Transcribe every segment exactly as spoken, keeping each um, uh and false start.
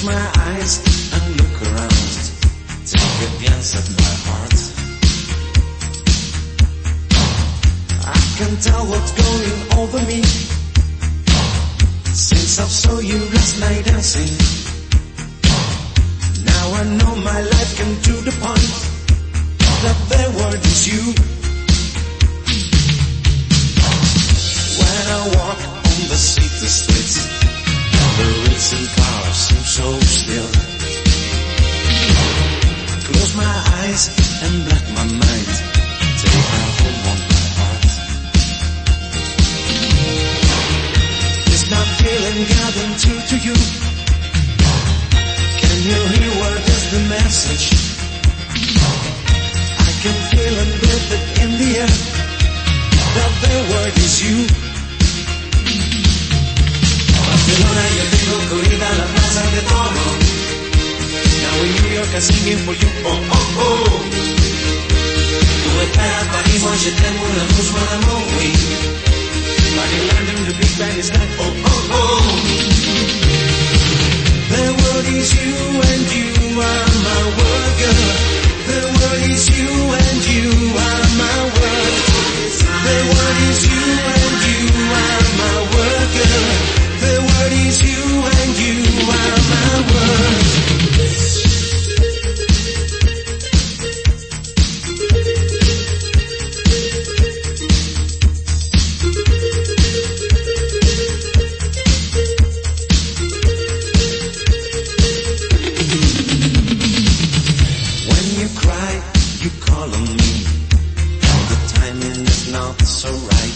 Close my eyes and look around. Take a glance at my heart. I can tell what's going over me since I saw you last night dancing. Now I know my life came to the point that the word is you. When I walk on the city streets, the racing cars seem so still. Close my eyes and black my mind. Take a hold on my heart. Is that feeling gathering true to you? Can you hear what is the message? I can feel and breathe it in the air, that the word is you. Barcelona, yo tengo corrida a la plaza de todo. Now in New York I'm singing for you, oh oh oh. Tu espera Paris, moi je t'aime, mon amour, mon amour, oui. But in London the big band is like, oh oh oh. The world is you and you are my world, girl. The world is you and you are my world. The world is you and you are my world, girl. The world is you and you are my world. When you cry, you call on me. The timing is not so right.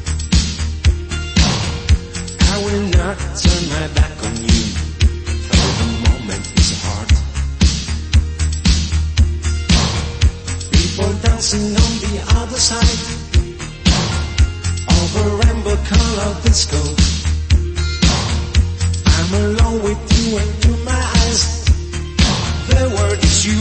I will not turn my back on you, though the moment is hard. People dancing on the other side of a rainbow color disco. I'm alone with you and to my eyes, the word is you.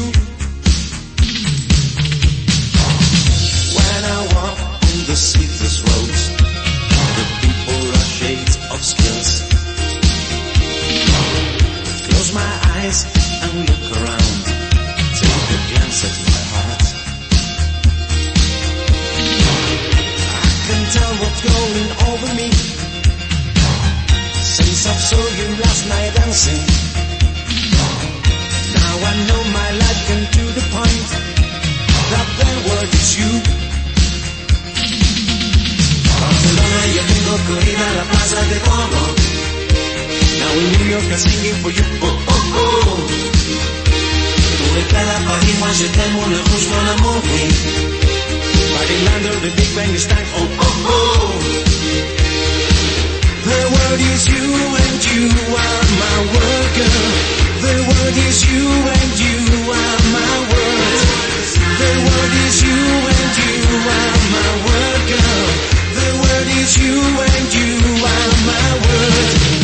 When I walk on the city's roads, the people are shades of skills. Close my eyes and look around. Take a glance at my heart. I can tell what's going over me since I saw you last night dancing. Now I know my life came to the point that the word is you. Barcelona, yo tengo corrida a la plaza de todo. Now in New York I'm singing for you, oh oh oh. Tu espera Paris, moi je t'aime, mon amour, mon amour, oui. But in London the big band is time, oh oh oh. The world is you and you are my world, girl. The world is you and you are my world. The world is you and you are my world, girl. The world is you and you are my world.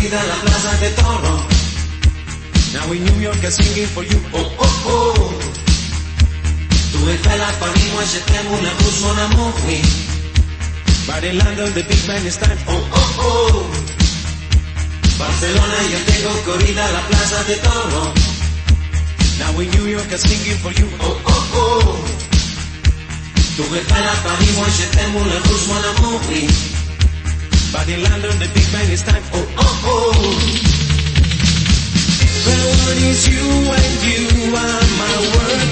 corrida a la plaza de toro. Now in New York I'm singing for you, oh oh oh. Tu es bella Paris, moi je t'aime mon amour, mon amour, oui. But in London the big band is time, oh oh oh. Barcelona yo tengo corrida a la plaza de toro. Now in New York I'm singing for you, oh oh oh. Tu es bella Paris, moi je t'aime mon amour, mon amour, oui. But in London the big band is time, oh oh oh. The world is you and you are my world.